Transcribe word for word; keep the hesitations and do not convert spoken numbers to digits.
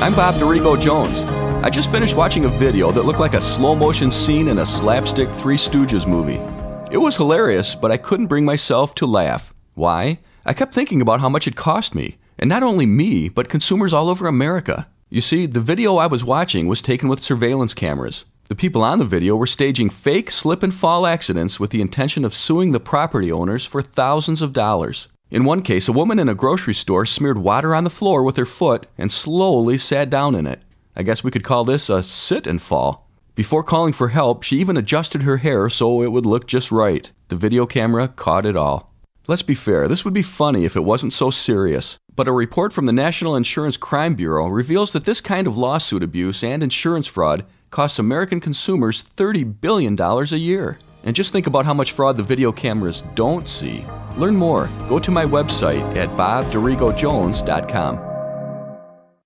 I'm Bob Dorigo Jones. I just finished watching a video that looked like a slow-motion scene in a slapstick Three Stooges movie. It was hilarious, but I couldn't bring myself to laugh. Why? I kept thinking about how much it cost me, and not only me, but consumers all over America. You see, the video I was watching was taken with surveillance cameras. The people on the video were staging fake slip and fall accidents with the intention of suing the property owners for thousands of dollars. In one case, a woman in a grocery store smeared water on the floor with her foot and slowly sat down in it. I guess we could call this a sit and fall. Before calling for help, she even adjusted her hair so it would look just right. The video camera caught it all. Let's be fair, this would be funny if it wasn't so serious. But a report from the National Insurance Crime Bureau reveals that this kind of lawsuit abuse and insurance fraud costs American consumers thirty billion dollars a year. And just think about how much fraud the video cameras don't see. Learn more. Go to my website at bob dorigo jones dot com.